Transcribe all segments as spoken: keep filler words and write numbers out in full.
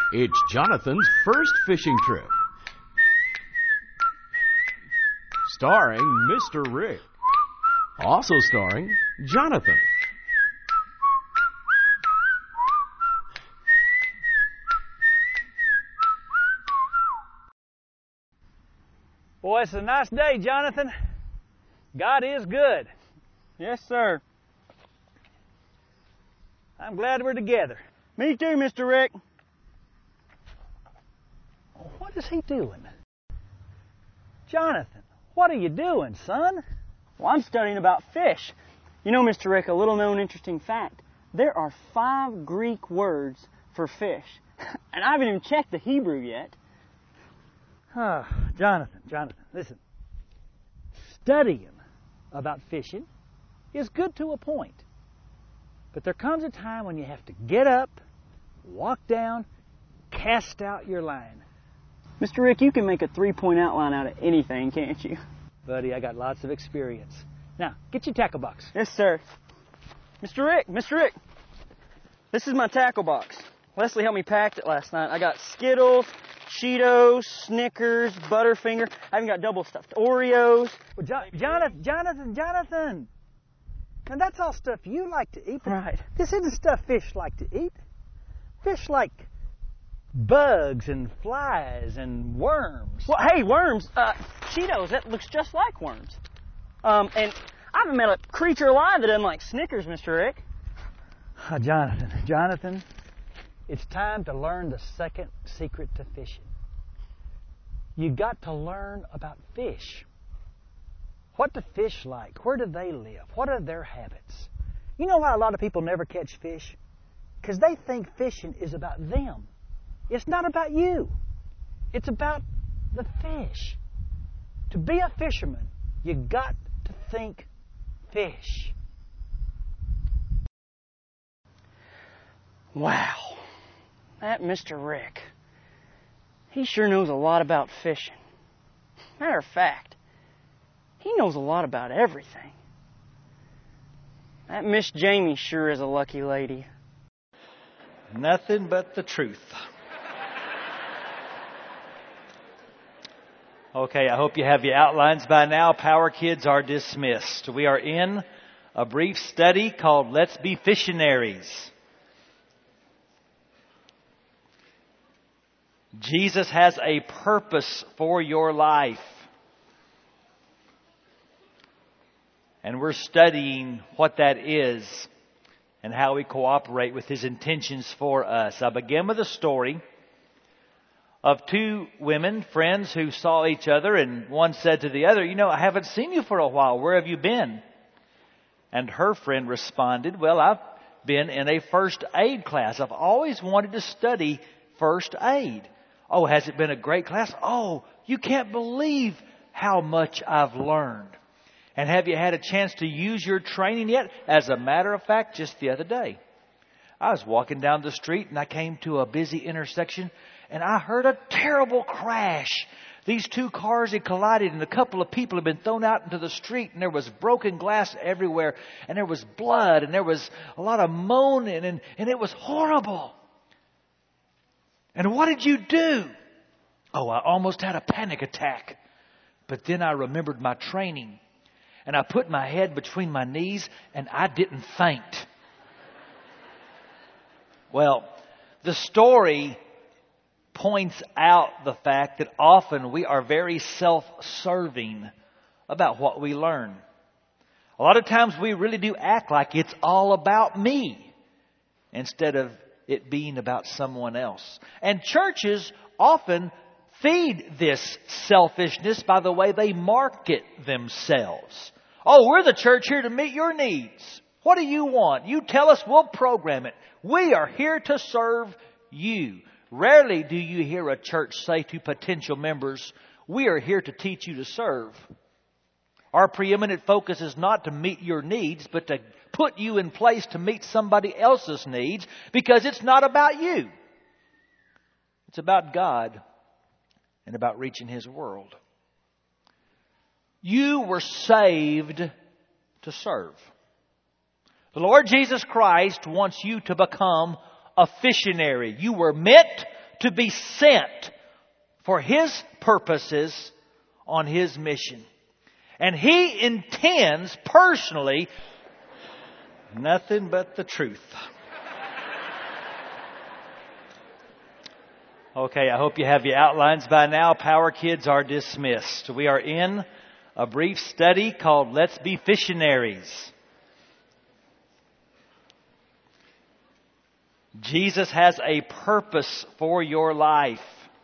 It's Jonathan's first fishing trip. Starring Mister Rick. Also starring Jonathan. Boy, it's a nice day, Jonathan. God is good. Yes, sir. I'm glad we're together. Me too, Mister Rick. What is he doing? Jonathan, what are you doing, son? Well, I'm studying about fish. You know, Mister Rick, a little known interesting fact. There are five Greek words for fish. And I haven't even checked the Hebrew yet. Ah, Jonathan, Jonathan, listen. Studying about fishing is good to a point. But there comes a time when you have to get up, walk down, cast out your line. Mister Rick, you can make a three-point outline out of anything, can't you? Buddy, I got lots of experience. Now, get your tackle box. Yes, sir. Mister Rick, Mister Rick, this is my tackle box. Leslie helped me pack it last night. I got Skittles, Cheetos, Snickers, Butterfinger. I even got double stuffed Oreos. Well, jo- Jonathan, Jonathan, Jonathan. Now, that's all stuff you like to eat. Right. This isn't stuff fish like to eat. Fish like bugs and flies and worms. Well, hey, worms. Uh, Cheetos, that looks just like worms. Um, and I haven't met a creature alive that doesn't like Snickers, Mister Rick. Oh, Jonathan, Jonathan, it's time to learn the second secret to fishing. You got to learn about fish. What do fish like? Where do they live? What are their habits? You know why a lot of people never catch fish? Because they think fishing is about them. It's not about you. It's about the fish. To be a fisherman, you got to think fish. Wow. That Mister Rick, he sure knows a lot about fishing. Matter of fact, he knows a lot about everything. That Miss Jamie sure is a lucky lady. Nothing but the truth. Okay, I hope you have your outlines by now. Power Kids are dismissed. We are in a brief study called Let's Be Fissionaries. Jesus has a purpose for your life. And we're studying what that is and how we cooperate with His intentions for us. I begin with a story of two women, friends, who saw each other, and one said to the other, "You know, I haven't seen you for a while. Where have you been?" And her friend responded, "Well, I've been in a first aid class. I've always wanted to study first aid." "Oh, has it been a great class?" "Oh, you can't believe how much I've learned." "And have you had a chance to use your training yet?" "As a matter of fact, just the other day, I was walking down the street and I came to a busy intersection and I heard a terrible crash. These two cars had collided and a couple of people had been thrown out into the street, and there was broken glass everywhere, and there was blood, and there was a lot of moaning, and, and it was horrible." "And what did you do?" "Oh, I almost had a panic attack. But then I remembered my training. And I put my head between my knees and I didn't faint." Well, the story points out the fact that often we are very self-serving about what we learn. A lot of times we really do act like it's all about me instead of it being about someone else. And churches often feed this selfishness by the way they market themselves. "Oh, we're the church here to meet your needs. What do you want? You tell us, we'll program it. We are here to serve you." Rarely do you hear a church say to potential members, "We are here to teach you to serve." Our preeminent focus is not to meet your needs, but to put you in place to meet somebody else's needs, because it's not about you. It's about God and about reaching His world. You were saved to serve. The Lord Jesus Christ wants you to become a fissionary. You were meant to be sent for His purposes on His mission. And He intends personally nothing but the truth. Okay, I hope you have your outlines by now. Power Kids are dismissed. We are in a brief study called Let's Be Fissionaries. Jesus has a purpose for your life.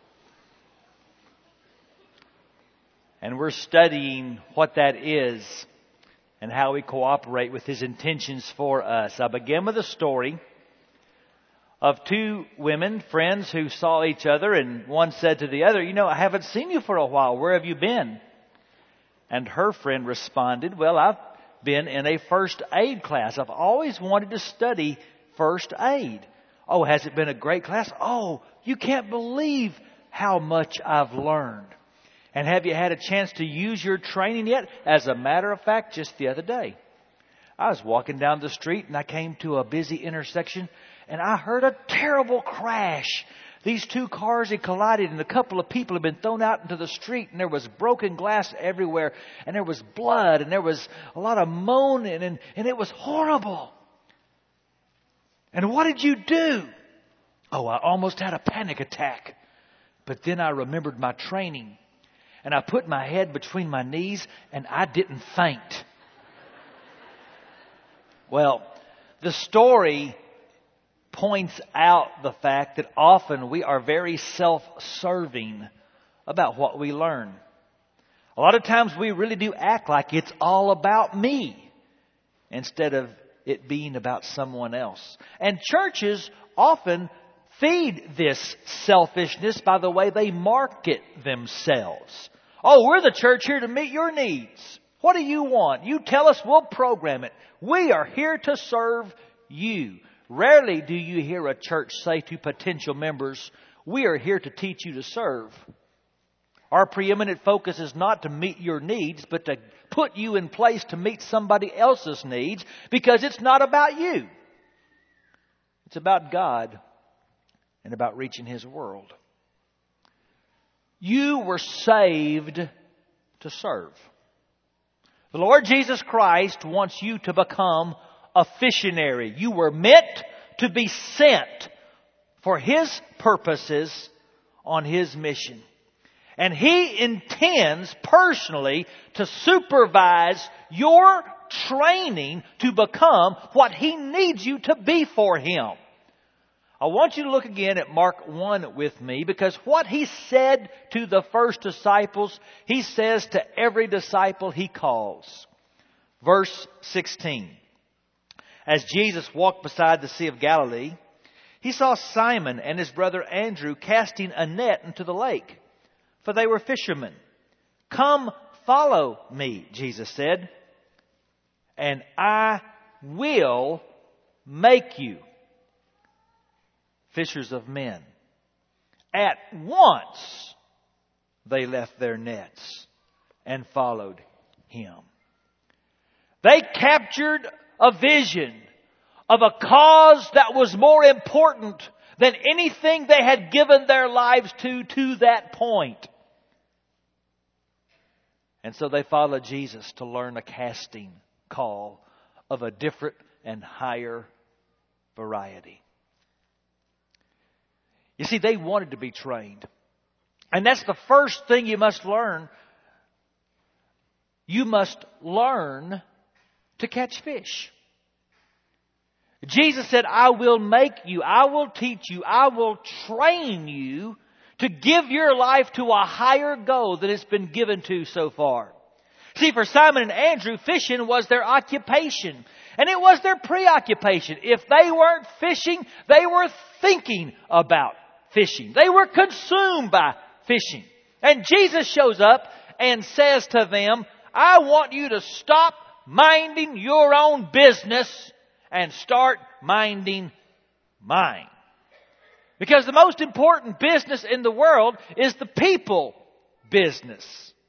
And we're studying what that is and how we cooperate with His intentions for us. I begin with a story of two women, friends, who saw each other, and one said to the other, "You know, I haven't seen you for a while. Where have you been?" And her friend responded, "Well, I've been in a first aid class. I've always wanted to study first aid." "Oh, has it been a great class?" "Oh, you can't believe how much I've learned." "And have you had a chance to use your training yet?" "As a matter of fact, just the other day, I was walking down the street and I came to a busy intersection and I heard a terrible crash. These two cars had collided and a couple of people had been thrown out into the street, and there was broken glass everywhere, and there was blood, and there was a lot of moaning, and, and it was horrible." "And what did you do?" "Oh, I almost had a panic attack. But then I remembered my training, and I put my head between my knees, and I didn't faint." Well, the story points out the fact that often we are very self-serving about what we learn. A lot of times we really do act like it's all about me instead of it being about someone else. And churches often feed this selfishness by the way they market themselves. "Oh, we're the church here to meet your needs. What do you want? You tell us, we'll program it. We are here to serve you." Rarely do you hear a church say to potential members, "We are here to teach you to serve." Our preeminent focus is not to meet your needs, but to put you in place to meet somebody else's needs, because it's not about you. It's about God and about reaching His world. You were saved to serve. The Lord Jesus Christ wants you to become a fissionary. You were meant to be sent for His purposes on His mission. And He intends personally to supervise your training to become what He needs you to be for Him. I want you to look again at Mark one with me, because what He said to the first disciples, He says to every disciple He calls. Verse sixteen. As Jesus walked beside the Sea of Galilee, He saw Simon and his brother Andrew casting a net into the lake, for they were fishermen. "Come, follow me," Jesus said, "and I will make you fishers of men." At once they left their nets and followed Him. They captured a vision of a cause that was more important than anything they had given their lives to to that point. And so they followed Jesus to learn a casting call of a different and higher variety. You see, they wanted to be trained. And that's the first thing you must learn. You must learn to catch fish. Jesus said, "I will make you, I will teach you, I will train you to give your life to a higher goal than it's been given to so far." See, for Simon and Andrew, fishing was their occupation. And it was their preoccupation. If they weren't fishing, they were thinking about fishing. They were consumed by fishing. And Jesus shows up and says to them, "I want you to stop minding your own business and start minding mine." Because the most important business in the world is the people business.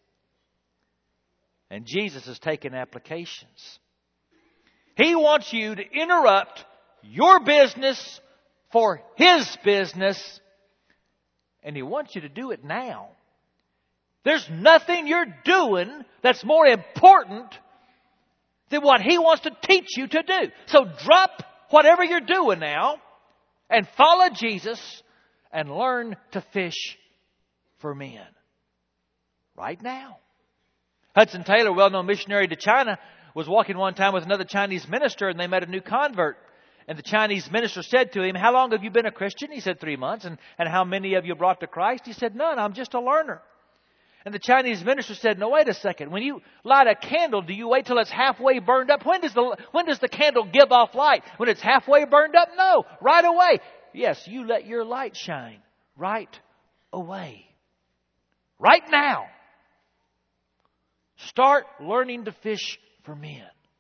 And Jesus has taken applications. He wants you to interrupt your business for His business And He wants you to do it now. There's nothing you're doing that's more important than what He wants to teach you to do. So drop whatever you're doing now and follow Jesus and learn to fish for men. Right now. Hudson Taylor, well-known missionary to China, was walking one time with another Chinese minister, and they met a new convert. And the Chinese minister said to him, "How long have you been a Christian?" He said, three months. And, and how many have you brought to Christ? He said, "None. I'm just a learner." And the Chinese minister said, "No, wait a second. When you light a candle, do you wait till it's halfway burned up? When does the, when does the candle give off light? When it's halfway burned up? No, right away." Yes, you let your light shine right away. Right now. Start learning to fish for men.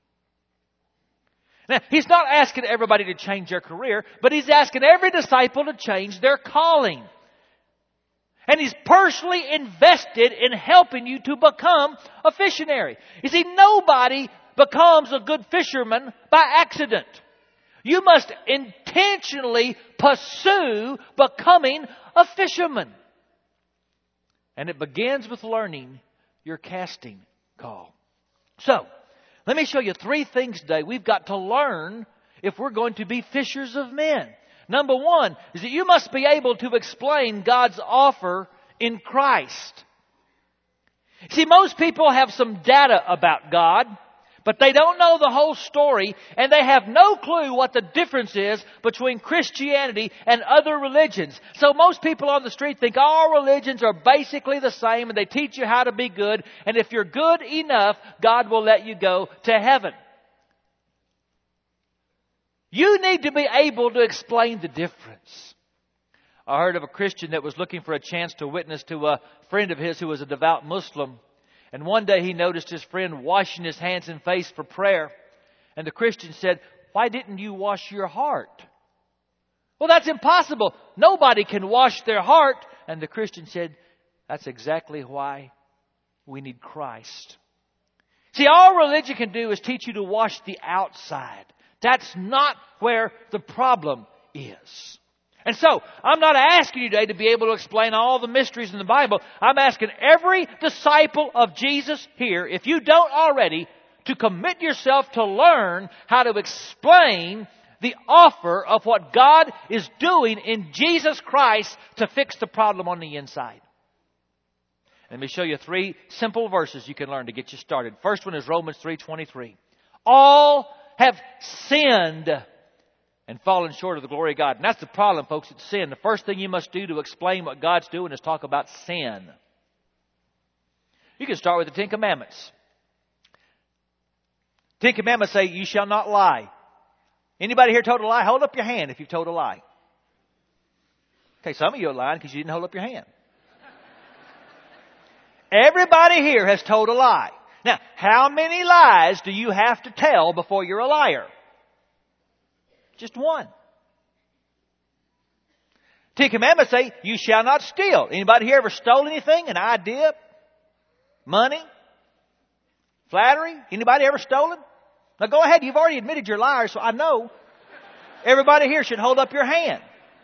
Now, He's not asking everybody to change their career, but He's asking every disciple to change their calling. And He's personally invested in helping you to become a fissionary. You see, nobody becomes a good fisherman by accident. You must intentionally pursue becoming a fisherman. And it begins with learning your casting call. So, let me show you three things today we've got to learn if we're going to be fishers of men. Number one is that you must be able to explain God's offer in Christ. See, most people have some data about God, but they don't know the whole story, and they have no clue what the difference is between Christianity and other religions. So most people on the street think all religions are basically the same, and they teach you how to be good, and if you're good enough, God will let you go to heaven. You need to be able to explain the difference. I heard of a Christian that was looking for a chance to witness to a friend of his who was a devout Muslim. And one day he noticed his friend washing his hands and face for prayer. And the Christian said, "Why didn't you wash your heart?" "Well, that's impossible. Nobody can wash their heart." And the Christian said, "That's exactly why we need Christ." See, all religion can do is teach you to wash the outside. That's not where the problem is. And so, I'm not asking you today to be able to explain all the mysteries in the Bible. I'm asking every disciple of Jesus here, if you don't already, to commit yourself to learn how to explain the offer of what God is doing in Jesus Christ to fix the problem on the inside. Let me show you three simple verses you can learn to get you started. First one is Romans three twenty-three. All have sinned and fallen short of the glory of God. And that's the problem, folks. It's sin. The first thing you must do to explain what God's doing is talk about sin. You can start with the Ten Commandments. Ten Commandments say, "You shall not lie." Anybody here told a lie? Hold up your hand if you've told a lie. Okay, some of you are lying because you didn't hold up your hand. Everybody here has told a lie. Now, how many lies do you have to tell before you're a liar? Just one. Ten Commandments say, "You shall not steal." Anybody here ever stole anything? An idea? Money? Flattery? Anybody ever stolen? Now go ahead. You've already admitted you're liars, so I know everybody here should hold up your hand.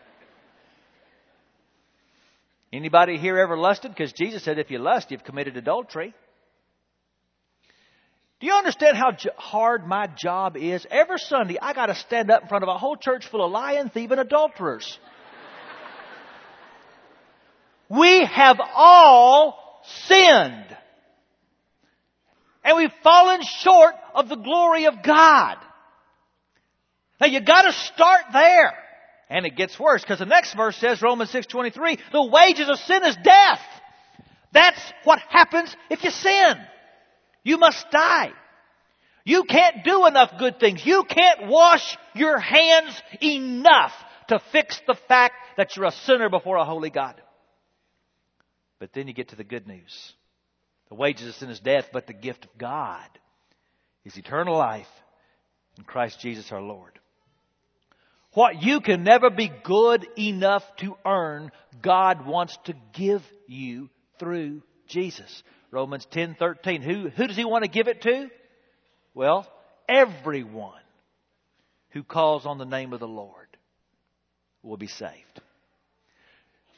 Anybody here ever lusted? Because Jesus said if you lust, you've committed adultery. Do you understand how hard my job is? Every Sunday, I got to stand up in front of a whole church full of lying, thieving adulterers. We have all sinned. And we've fallen short of the glory of God. Now, you got to start there. And it gets worse, because the next verse says, Romans six twenty-three, the wages of sin is death. That's what happens if you sin. You must die. You can't do enough good things. You can't wash your hands enough to fix the fact that you're a sinner before a holy God. But then you get to the good news. The wages of sin is death, but the gift of God is eternal life in Christ Jesus our Lord. What you can never be good enough to earn, God wants to give you through Jesus. Romans ten thirteen. Who, who does He want to give it to? Well, everyone who calls on the name of the Lord will be saved.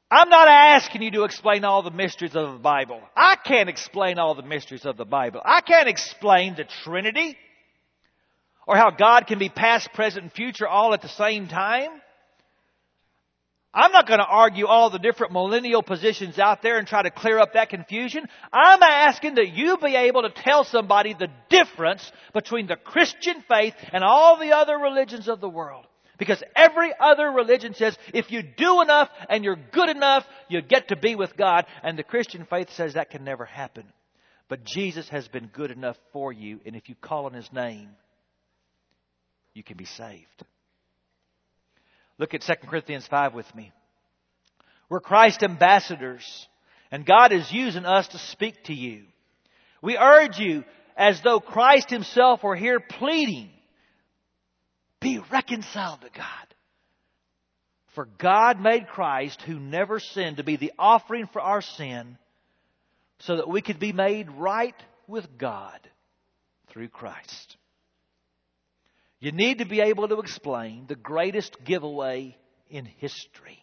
I'm not asking you to explain all the mysteries of the Bible. I can't explain all the mysteries of the Bible. I can't explain the Trinity or how God can be past, present, and future all at the same time. I'm not going to argue all the different millennial positions out there and try to clear up that confusion. I'm asking that you be able to tell somebody the difference between the Christian faith and all the other religions of the world. Because every other religion says if you do enough and you're good enough, you get to be with God. And the Christian faith says that can never happen. But Jesus has been good enough for you. And if you call on His name, you can be saved. Look at Second Corinthians five with me. We're Christ's ambassadors, and God is using us to speak to you. We urge you, as though Christ Himself were here pleading, be reconciled to God. For God made Christ, who never sinned, to be the offering for our sin, so that we could be made right with God through Christ. You need to be able to explain the greatest giveaway in history.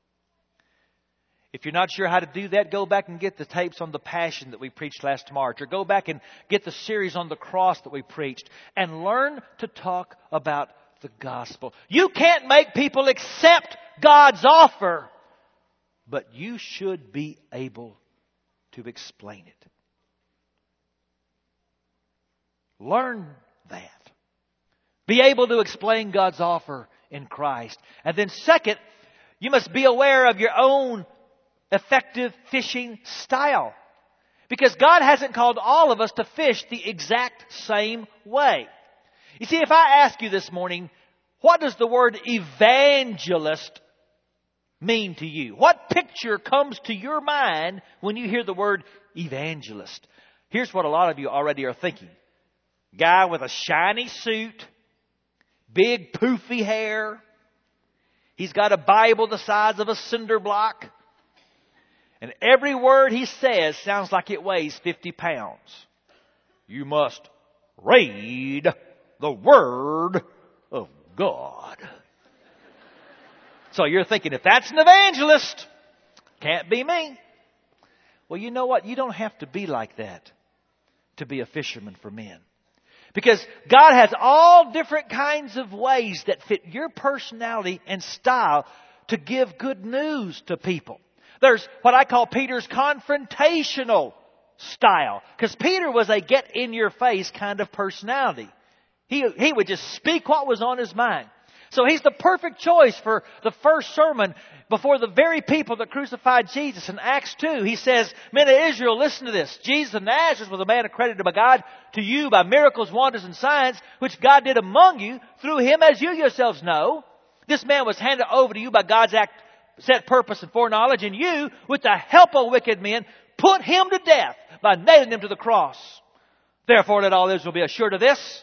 If you're not sure how to do that, go back and get the tapes on the Passion that we preached last March. Or go back and get the series on the cross that we preached. And learn to talk about the gospel. You can't make people accept God's offer, but you should be able to explain it. Learn that. Be able to explain God's offer in Christ. And then second, you must be aware of your own effective fishing style. Because God hasn't called all of us to fish the exact same way. You see, if I ask you this morning, what does the word evangelist mean to you? What picture comes to your mind when you hear the word evangelist? Here's what a lot of you already are thinking. Guy with a shiny suit, big poofy hair. He's got a Bible the size of a cinder block. And every word he says sounds like it weighs fifty pounds. You must read the Word of God. So you're thinking, if that's an evangelist, can't be me. Well, you know what? You don't have to be like that to be a fisherman for men. Because God has all different kinds of ways that fit your personality and style to give good news to people. There's what I call Peter's confrontational style. Because Peter was a get-in-your-face kind of personality. He, he would just speak what was on his mind. So he's the perfect choice for the first sermon before the very people that crucified Jesus. In Acts two, he says, Men of Israel, listen to this. Jesus of Nazareth was a man accredited by God to you by miracles, wonders, and signs, which God did among you through him, as you yourselves know. This man was handed over to you by God's act, set purpose and foreknowledge, and you, with the help of wicked men, put him to death by nailing him to the cross. Therefore, let all Israel be assured of this.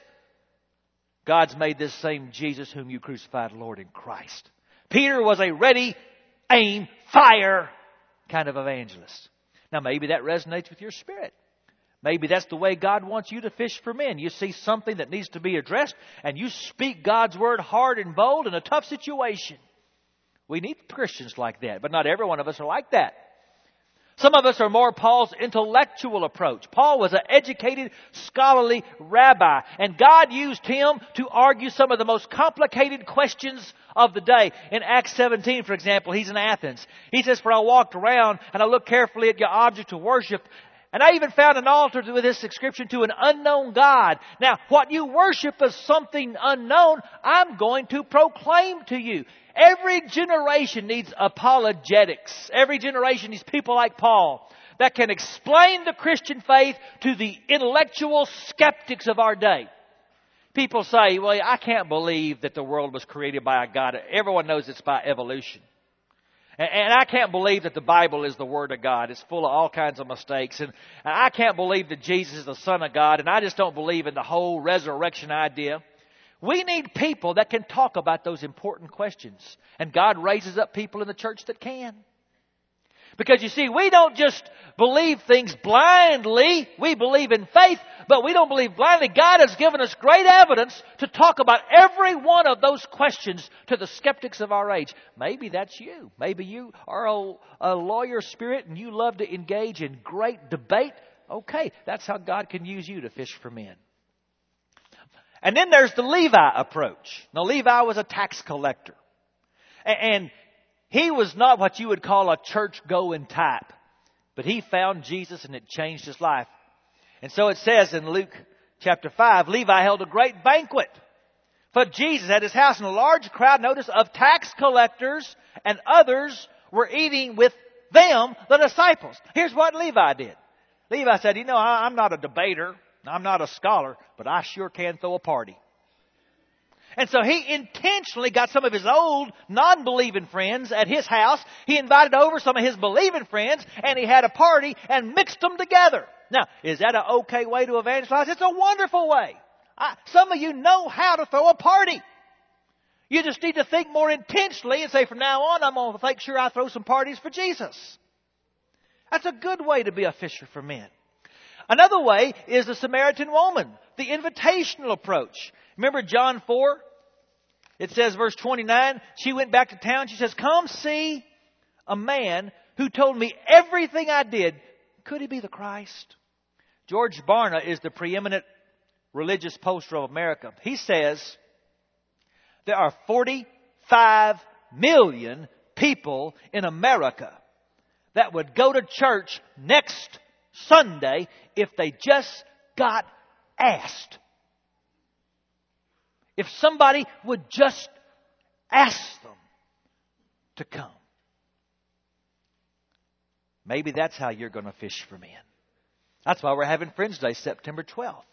God's made this same Jesus whom you crucified Lord in Christ. Peter was a ready, aim, fire kind of evangelist. Now maybe that resonates with your spirit. Maybe that's the way God wants you to fish for men. You see something that needs to be addressed and you speak God's word hard and bold in a tough situation. We need Christians like that, but not every one of us are like that. Some of us are more Paul's intellectual approach. Paul was an educated, scholarly rabbi, and God used him to argue some of the most complicated questions of the day. In Acts seventeen, for example, he's in Athens. He says, For I walked around and I looked carefully at your object of worship, and I even found an altar with this inscription, to an unknown God. Now, what you worship is something unknown, I'm going to proclaim to you. Every generation needs apologetics. Every generation needs people like Paul that can explain the Christian faith to the intellectual skeptics of our day. People say, well, I can't believe that the world was created by a God. Everyone knows it's by evolution. And I can't believe that the Bible is the Word of God. It's full of all kinds of mistakes. And I can't believe that Jesus is the Son of God. And I just don't believe in the whole resurrection idea. We need people that can talk about those important questions. And God raises up people in the church that can. Because you see, we don't just believe things blindly. We believe in faith, but we don't believe blindly. God has given us great evidence to talk about every one of those questions to the skeptics of our age. Maybe that's you. Maybe you are a, a lawyer spirit and you love to engage in great debate. Okay, that's how God can use you to fish for men. And then there's the Levi approach. Now, Levi was a tax collector. And he was not what you would call a church-going type. But he found Jesus and it changed his life. And so it says in Luke chapter five, Levi held a great banquet for Jesus at his house. And a large crowd, notice, of tax collectors and others were eating with them, the disciples. Here's what Levi did. Levi said, you know, I'm not a debater. I'm not a scholar, but I sure can throw a party. And so he intentionally got some of his old non-believing friends at his house. He invited over some of his believing friends, and he had a party and mixed them together. Now, is that an okay way to evangelize? It's a wonderful way. I, some of you know how to throw a party. You just need to think more intentionally and say, from now on, I'm going to make sure I throw some parties for Jesus. That's a good way to be a fisher for men. Another way is the Samaritan woman, the invitational approach. Remember John four? It says, verse twenty-nine, she went back to town. She says, come see a man who told me everything I did. Could he be the Christ? George Barna is the preeminent religious poster of America. He says, there are forty-five million people in America that would go to church next Sunday if they just got asked. If somebody would just ask them to come. Maybe that's how you're going to fish for men. That's why we're having Friends Day, September twelfth.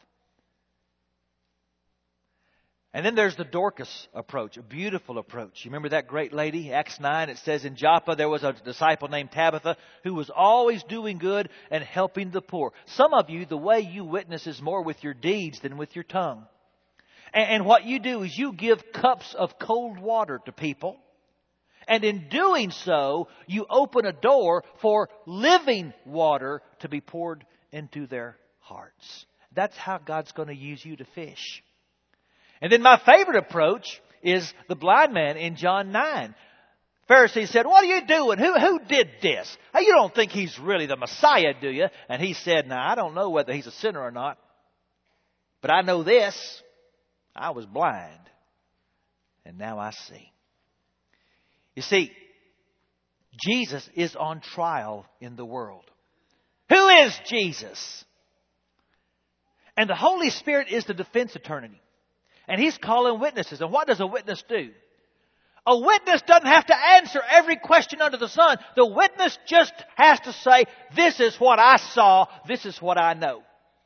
And then there's the Dorcas approach, a beautiful approach. You remember that great lady, Acts nine? It says in Joppa there was a disciple named Tabitha who was always doing good and helping the poor. Some of you, the way you witness is more with your deeds than with your tongue. And what you do is you give cups of cold water to people. And in doing so, you open a door for living water to be poured into their hearts. That's how God's going to use you to fish. And then my favorite approach is the blind man in John nine. Pharisees said, what are you doing? Who, who did this? Hey, you don't think he's really the Messiah, do you? And he said, now, I don't know whether he's a sinner or not. But I know this. I was blind, and now I see. You see, Jesus is on trial in the world. Who is Jesus? And the Holy Spirit is the defense attorney. And He's calling witnesses. And what does a witness do? A witness doesn't have to answer every question under the sun. The witness just has to say, this is what I saw, this is what I know.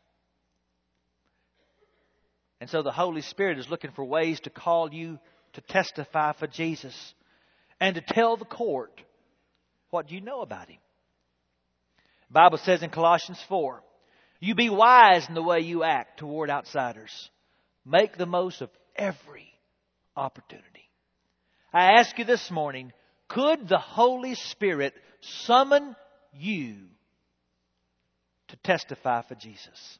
And so the Holy Spirit is looking for ways to call you to testify for Jesus and to tell the court what you know about Him. The Bible says in Colossians four, you be wise in the way you act toward outsiders. Make the most of every opportunity. I ask you this morning, could the Holy Spirit summon you to testify for Jesus?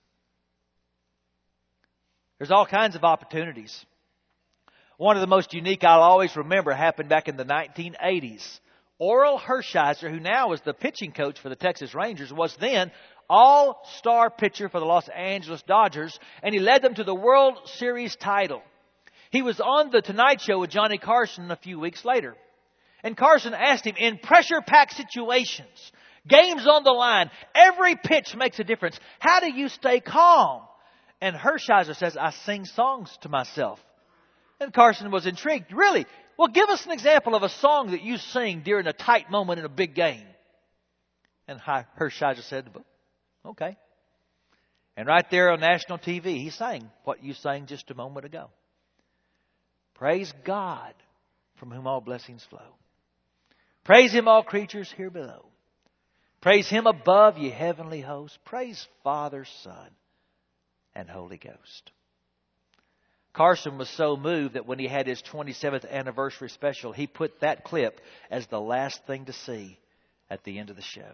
There's all kinds of opportunities. One of the most unique I'll always remember happened back in the nineteen eighties. Orel Hershiser, who now is the pitching coach for the Texas Rangers, was then all-star pitcher for the Los Angeles Dodgers, and he led them to the World Series title. He was on the Tonight Show with Johnny Carson a few weeks later. And Carson asked him, in pressure-packed situations, games on the line, every pitch makes a difference. How do you stay calm? And Hershiser says, I sing songs to myself. And Carson was intrigued. Really? Well, give us an example of a song that you sing during a tight moment in a big game. And Hershiser said, okay. And right there on national T V, he sang what you sang just a moment ago. Praise God, from whom all blessings flow. Praise Him, all creatures here below. Praise Him above, ye heavenly hosts. Praise Father, Son, and Holy Ghost. Carson was so moved that when he had his twenty-seventh anniversary special, he put that clip as the last thing to see at the end of the show.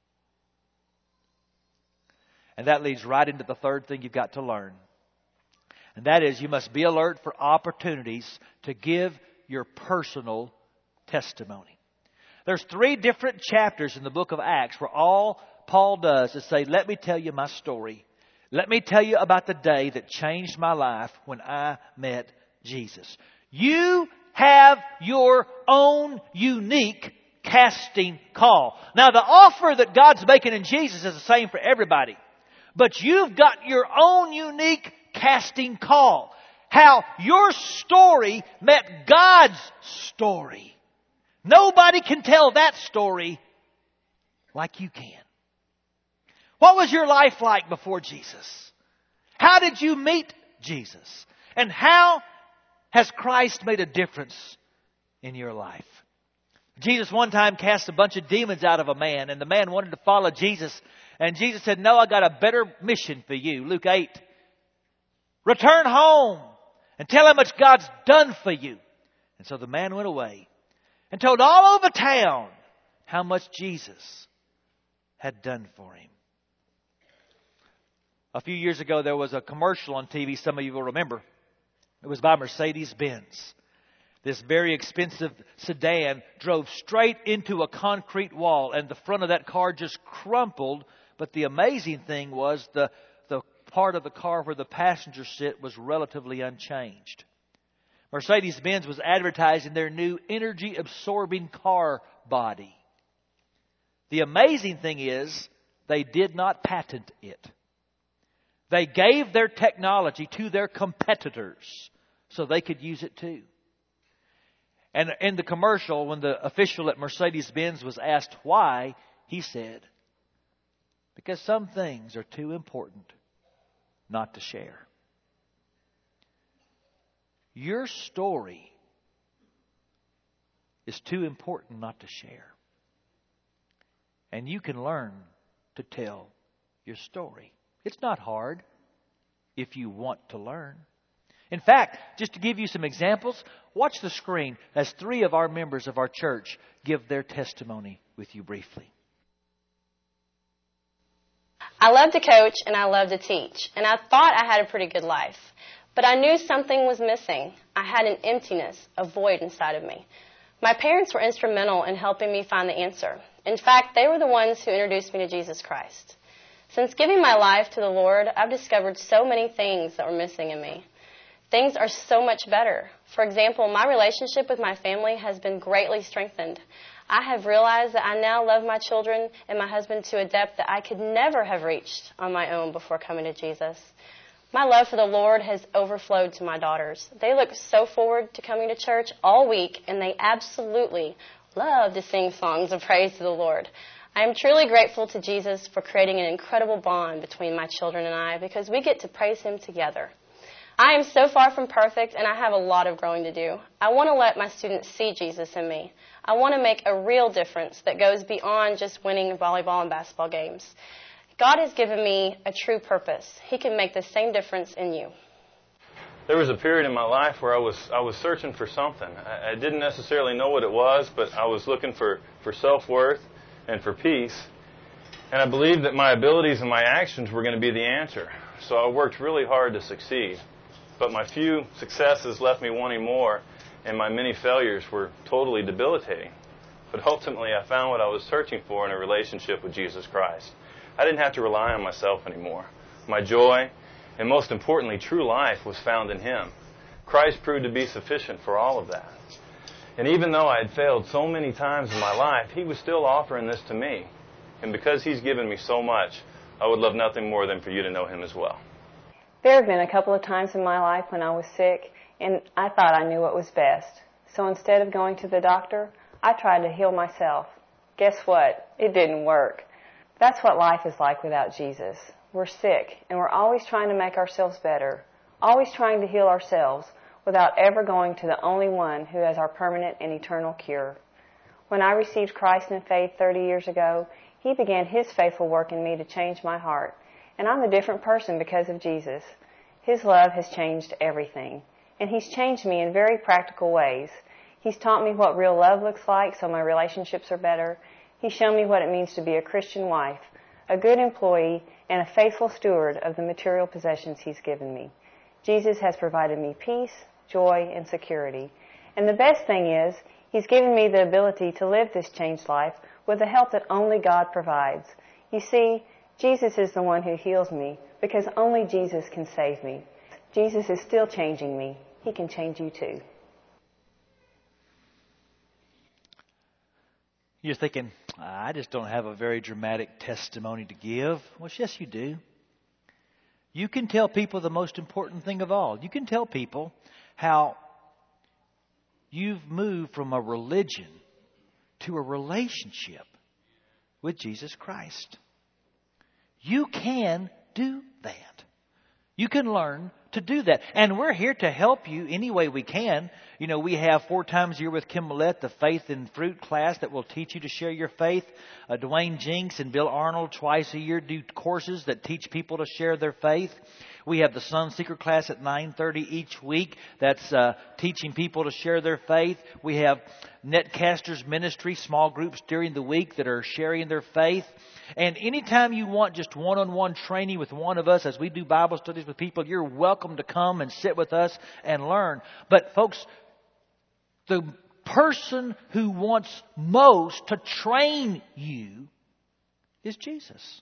And that leads right into the third thing you've got to learn. And that is, you must be alert for opportunities to give your personal testimony. There's three different chapters in the book of Acts where all Paul does is say, let me tell you my story. Let me tell you about the day that changed my life when I met Jesus. You have your own unique casting call. Now, the offer that God's making in Jesus is the same for everybody. But you've got your own unique casting call. How your story met God's story. Nobody can tell that story like you can. What was your life like before Jesus? How did you meet Jesus? And how has Christ made a difference in your life? Jesus one time cast a bunch of demons out of a man, and the man wanted to follow Jesus. And Jesus said, no, I got a better mission for you. Luke eight. Return home and tell how much God's done for you. And so the man went away and told all over town how much Jesus had done for him. A few years ago, there was a commercial on T V, some of you will remember. It was by Mercedes-Benz. This very expensive sedan drove straight into a concrete wall, and the front of that car just crumpled. But the amazing thing was the, the part of the car where the passengers sit was relatively unchanged. Mercedes-Benz was advertising their new energy-absorbing car body. The amazing thing is they did not patent it. They gave their technology to their competitors so they could use it too. And in the commercial, when the official at Mercedes-Benz was asked why, he said, because some things are too important not to share. Your story is too important not to share. And you can learn to tell your story. It's not hard if you want to learn. In fact, just to give you some examples, watch the screen as three of our members of our church give their testimony with you briefly. I love to coach and I love to teach, and I thought I had a pretty good life. But I knew something was missing. I had an emptiness, a void inside of me. My parents were instrumental in helping me find the answer. In fact, they were the ones who introduced me to Jesus Christ. Since giving my life to the Lord, I've discovered so many things that were missing in me. Things are so much better. For example, my relationship with my family has been greatly strengthened. I have realized that I now love my children and my husband to a depth that I could never have reached on my own before coming to Jesus. My love for the Lord has overflowed to my daughters. They look so forward to coming to church all week, and they absolutely love to sing songs of praise to the Lord. I am truly grateful to Jesus for creating an incredible bond between my children and I because we get to praise Him together. I am so far from perfect, and I have a lot of growing to do. I want to let my students see Jesus in me. I want to make a real difference that goes beyond just winning volleyball and basketball games. God has given me a true purpose. He can make the same difference in you. There was a period in my life where I was I was searching for something. I, I didn't necessarily know what it was, but I was looking for, for self-worth and for peace. And I believed that my abilities and my actions were going to be the answer. So I worked really hard to succeed. But my few successes left me wanting more, and my many failures were totally debilitating. But ultimately, I found what I was searching for in a relationship with Jesus Christ. I didn't have to rely on myself anymore. My joy, and most importantly, true life was found in Him. Christ proved to be sufficient for all of that. And even though I had failed so many times in my life, He was still offering this to me. And because He's given me so much, I would love nothing more than for you to know Him as well. There have been a couple of times in my life when I was sick, and I thought I knew what was best. So instead of going to the doctor, I tried to heal myself. Guess what? It didn't work. That's what life is like without Jesus. We're sick, and we're always trying to make ourselves better, always trying to heal ourselves without ever going to the only one who has our permanent and eternal cure. When I received Christ in faith thirty years ago, He began His faithful work in me to change my heart. And I'm a different person because of Jesus. His love has changed everything. And He's changed me in very practical ways. He's taught me what real love looks like so my relationships are better. He's shown me what it means to be a Christian wife, a good employee, and a faithful steward of the material possessions He's given me. Jesus has provided me peace, joy, and security. And the best thing is, He's given me the ability to live this changed life with the help that only God provides. You see, Jesus is the one who heals me because only Jesus can save me. Jesus is still changing me. He can change you too. You're thinking, I just don't have a very dramatic testimony to give. Well, yes, you do. You can tell people the most important thing of all. You can tell people how you've moved from a religion to a relationship with Jesus Christ. You can do that. You can learn to do that. And we're here to help you any way we can. You know, we have four times a year with Kim Millette, the Faith and Fruit class that will teach you to share your faith. Uh, Dwayne Jinks and Bill Arnold twice a year do courses that teach people to share their faith. We have the Sun Seeker class at nine thirty each week. That's uh, teaching people to share their faith. We have Netcasters Ministry, small groups during the week that are sharing their faith. And anytime you want just one-on-one training with one of us as we do Bible studies with people, you're welcome to come and sit with us and learn. But folks, the person who wants most to train you is Jesus.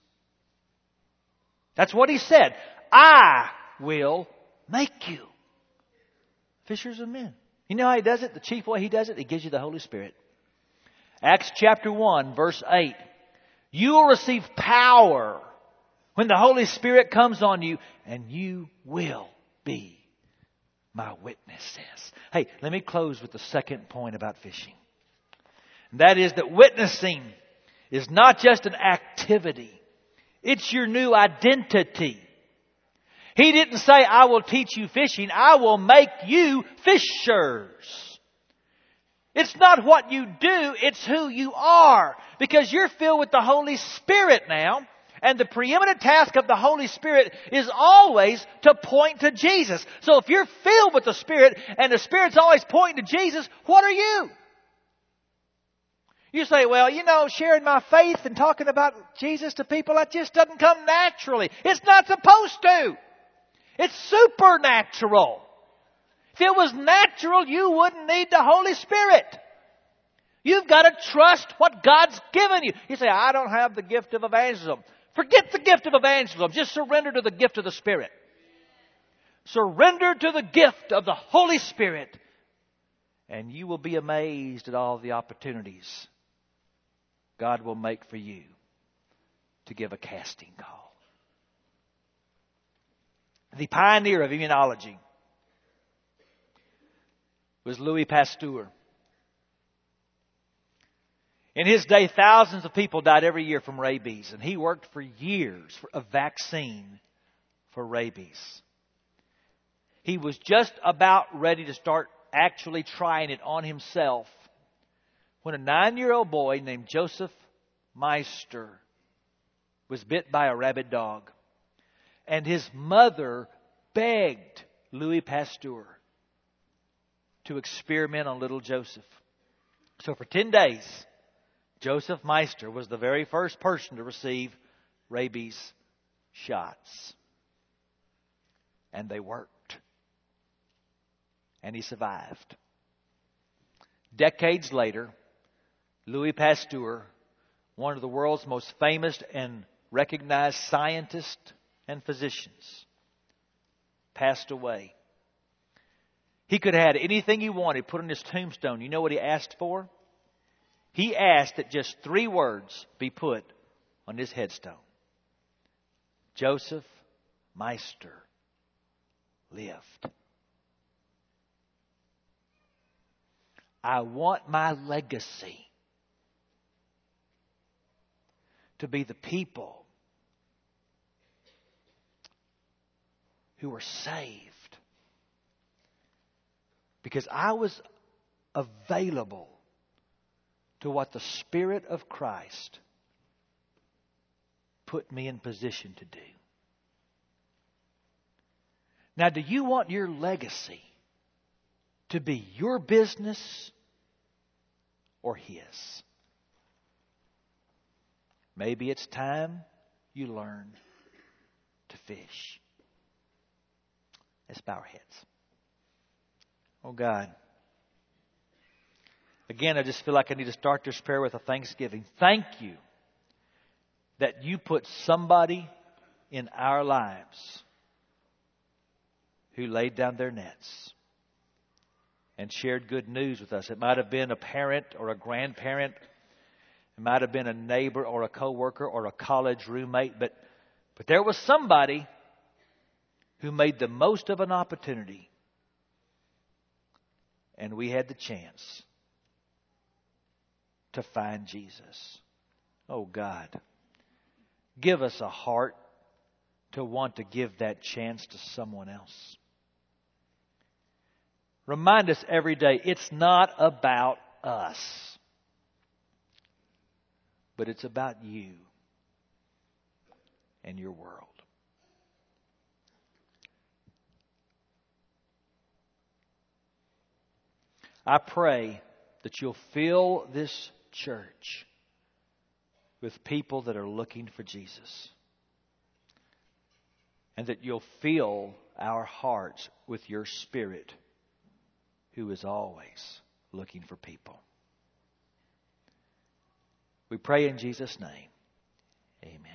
That's what He said. I will make you fishers of men. You know how He does it? The chief way He does it? He gives you the Holy Spirit. Acts chapter one, verse eight. You will receive power when the Holy Spirit comes on you, and you will be my witnesses. Hey, let me close with the second point about fishing. And that is that witnessing is not just an activity. It's your new identity. He didn't say, I will teach you fishing. I will make you fishers. It's not what you do, it's who you are. Because you're filled with the Holy Spirit now. And the preeminent task of the Holy Spirit is always to point to Jesus. So if you're filled with the Spirit and the Spirit's always pointing to Jesus, what are you? You say, well, you know, sharing my faith and talking about Jesus to people, that just doesn't come naturally. It's not supposed to. It's supernatural. If it was natural, you wouldn't need the Holy Spirit. You've got to trust what God's given you. You say, I don't have the gift of evangelism. Forget the gift of evangelism. Just surrender to the gift of the Spirit. Surrender to the gift of the Holy Spirit. And you will be amazed at all the opportunities God will make for you to give a casting call. The pioneer of immunology was Louis Pasteur. In his day, thousands of people died every year from rabies, and he worked for years for a vaccine for rabies. He was just about ready to start actually trying it on himself when a nine-year-old boy named Joseph Meister was bit by a rabid dog. And his mother begged Louis Pasteur to experiment on little Joseph. So for ten days, Joseph Meister was the very first person to receive rabies shots. And they worked. And he survived. Decades later, Louis Pasteur, one of the world's most famous and recognized scientists and physicians, passed away. He could have had anything he wanted put on his tombstone. You know what he asked for? He asked that just three words be put on his headstone. Joseph Meister lived. I want my legacy to be the people who are saved because I was available to what the Spirit of Christ put me in position to do. Now, do you want your legacy to be your business or His? Maybe it's time you learn to fish. Let's bow our heads. Oh God. Again, I just feel like I need to start this prayer with a thanksgiving. Thank you that you put somebody in our lives who laid down their nets and shared good news with us. It might have been a parent or a grandparent. It might have been a neighbor or a coworker or a college roommate. But, but there was somebody who made the most of an opportunity. And we had the chance to find Jesus. Oh God, give us a heart to want to give that chance to someone else. Remind us every day, it's not about us, but it's about you and your world. I pray that you'll fill this church with people that are looking for Jesus. And that you'll fill our hearts with your Spirit, who is always looking for people. We pray in Jesus' name. Amen.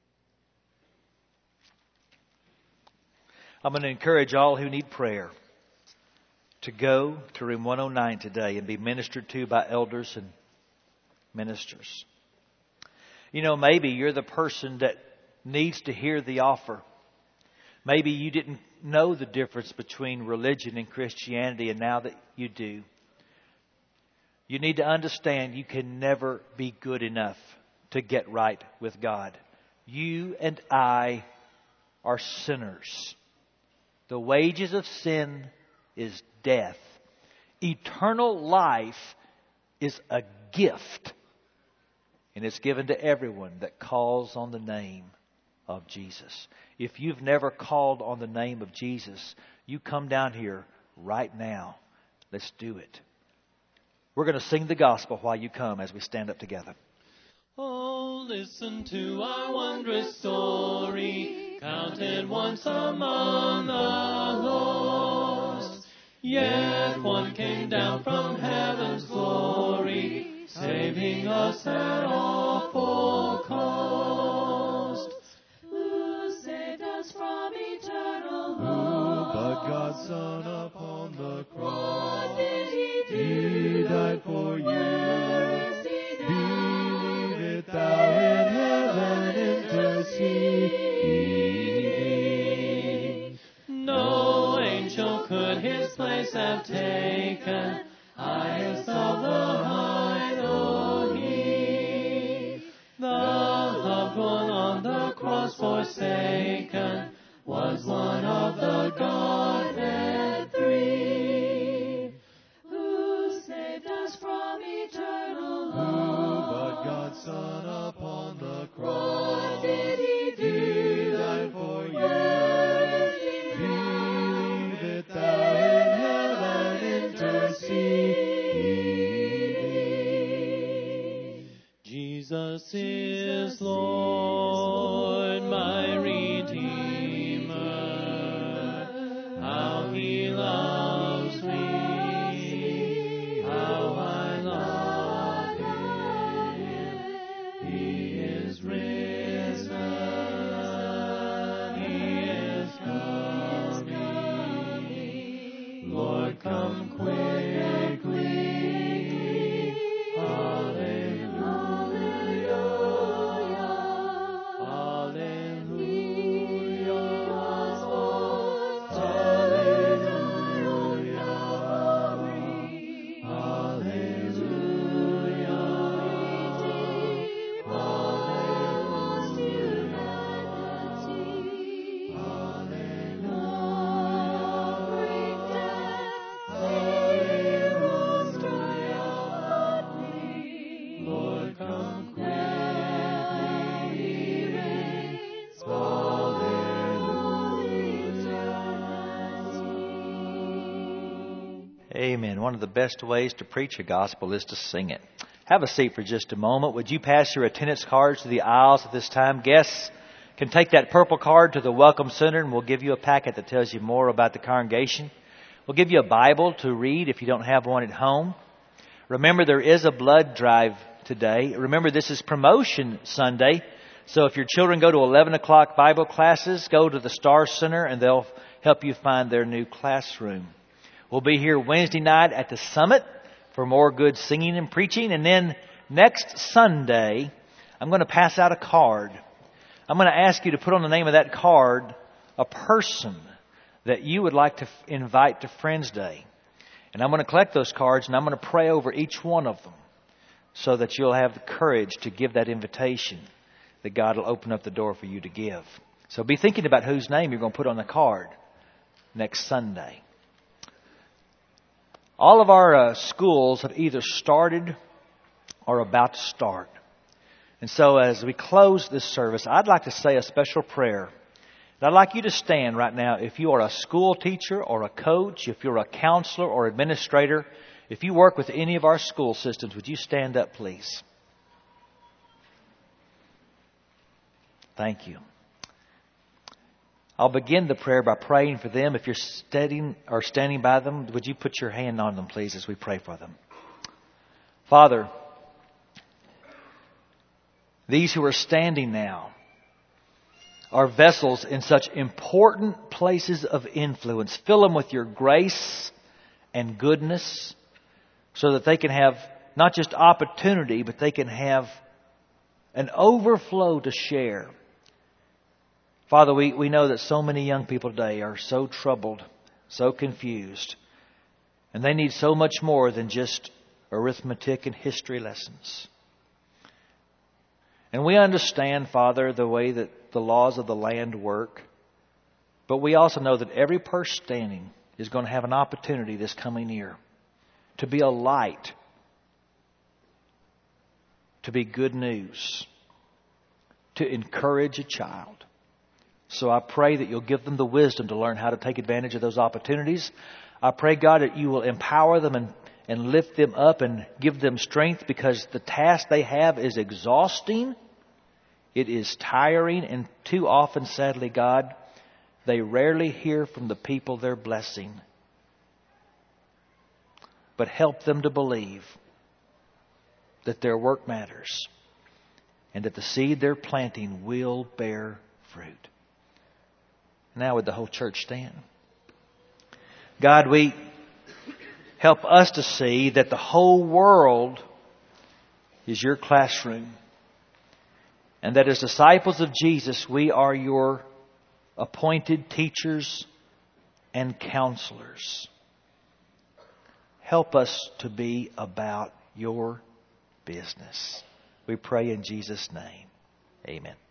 I'm going to encourage all who need prayer to go to room one oh nine today and be ministered to by elders and ministers. You know, maybe you're the person that needs to hear the offer. Maybe you didn't know the difference between religion and Christianity, and now that you do, you need to understand you can never be good enough to get right with God. You and I are sinners. The wages of sin is death. Eternal life is a gift, and it's given to everyone that calls on the name of Jesus. If you've never called on the name of Jesus, you come down here right now. Let's do it. We're going to sing the gospel while you come as we stand up together. Oh, listen to our wondrous story, counted once among the lost. Yet one came down from heaven's glory, saving us at awful cost. Who saved us from eternal harm? But God's Son upon the cross. What did He do? He died for you. Believe it, thou in heaven intercede. No angel could His place have taken, highest of the high though He. The loved one on the cross forsaken was one of the Godhead three. Who saved us from eternal harm? But God's Son upon the cross. What did He do? He died for you. Believe it, thou in heaven intercede. Jesus is Lord, my Redeemer. How He loves me, how I love Him. He is risen, He is coming. Lord, come quickly. Hallelujah. Hallelujah. Lord, come quickly. Amen. One of the best ways to preach a gospel is to sing it. have a seat for just a moment. Would you pass your attendance cards to the aisles at this time? Guests can take that purple card to the Welcome Center, and we'll give you a packet that tells you more about the congregation. We'll give you a Bible to read if you don't have one at home. Remember, there is a blood drive today. Remember, this is Promotion Sunday. So if your children go to eleven o'clock Bible classes, go to the Star Center and they'll help you find their new classroom. We'll be here Wednesday night at the Summit for more good singing and preaching. And then next Sunday, I'm going to pass out a card. I'm going to ask you to put on the name of that card a person that you would like to invite to Friends Day. And I'm going to collect those cards and I'm going to pray over each one of them so that you'll have the courage to give that invitation that God will open up the door for you to give. So be thinking about whose name you're going to put on the card next Sunday. All of our uh, schools have either started or about to start. And so as we close this service, I'd like to say a special prayer. And I'd like you to stand right now if you are a school teacher or a coach, if you're a counselor or administrator, if you work with any of our school systems, would you stand up, please? Thank you. I'll begin the prayer by praying for them. If you're standing or standing by them, would you put your hand on them, please, as we pray for them? Father, these who are standing now are vessels in such important places of influence. Fill them with your grace and goodness so that they can have not just opportunity, but they can have an overflow to share. Father, we, we know that so many young people today are so troubled, so confused, and they need so much more than just arithmetic and history lessons. And we understand, Father, the way that the laws of the land work. But we also know that every person standing is going to have an opportunity this coming year to be a light, to be good news, to encourage a child. So I pray that you'll give them the wisdom to learn how to take advantage of those opportunities. I pray, God, that you will empower them and, and lift them up and give them strength, because the task they have is exhausting. It is tiring, and too often, sadly, God, they rarely hear from the people they're blessing. But help them to believe that their work matters and that the seed they're planting will bear fruit. Now would the whole church stand? God, we help us to see that the whole world is your classroom. And that as disciples of Jesus, we are your appointed teachers and counselors. Help us to be about your business. We pray in Jesus' name. Amen.